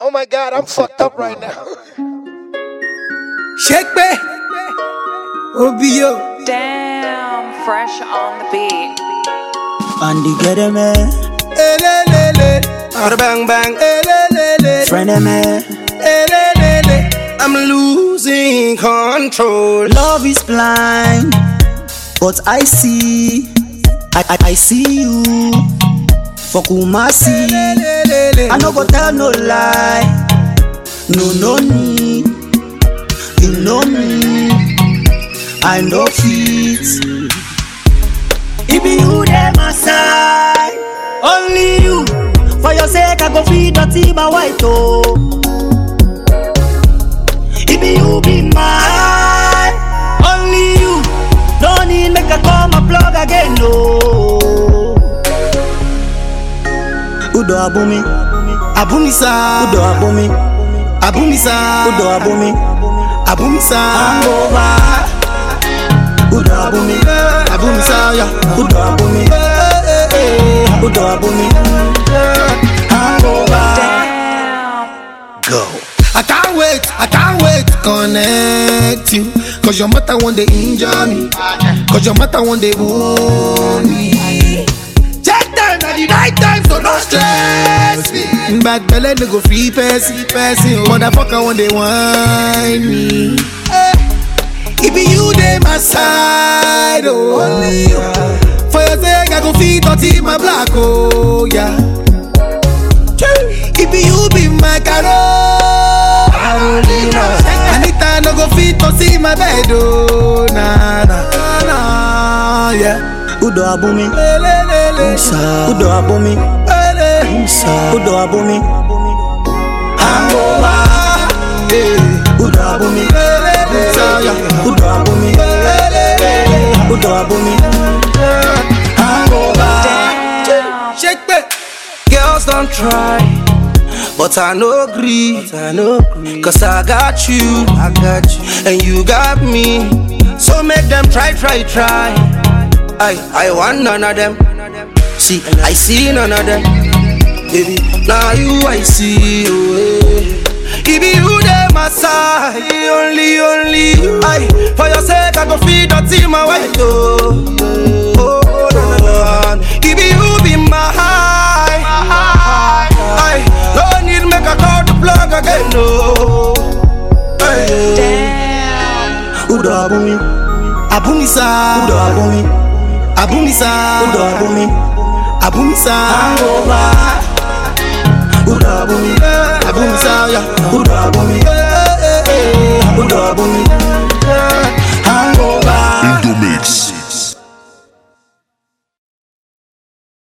Oh my God, I'm fucked up right now. Shake me, Obio. Damn, fresh on the beat. Andy get him, Elelele, bang bang, elelele, friend him, elelele. I'm losing control. Love is blind, but I see, I see you. For Kumasi, I no go tell no lie. No need, you know me. I know fit. It be you there my side, only you. For your sake I go feed dirty my white oh. It be you be mine, only you. No need make I call my plug again no. Udo abumi, Abumisa, Udo abumi, Abumisa, Udo abumi, Abumisa, Angova. Udo abumi, Abumisa, yeah. Udo abumi, Udo abumi, Angova. Damn. Go. I can't wait to connect you. Cause your mother one day injure me. Cause your mother one day wound me. Check time at the right time, so don't stress me. Bad belly no go free person. Motherfucker one day whine me. It be you dey my side, oh. Only you. For your sake I go feed dirty my black, oh yeah. It be you be my caro. Anytime I go fit to see my bed, oh nah, yeah. Udo abumi, Udo abumi, Udo abumi, Angova, Udo abumi, Udo abumi, Udo abumi, Angova. Damn. shake me. Girls don't try, but I no agree. Cause I got you, and you got me. So make them try. I want none of them. See, I see none of them. Baby, now you I see you. It be you there my side, only you. For your sake I go feed dirty my white oh. It be you be my high. No need make a call the plug again no. Damn. Udo abumi, Abumisa, Udo abumi, Abumisa, Udo abumi, Abumisa, Angova. Udo abumi, Abumisa, yeah. Udo abumi,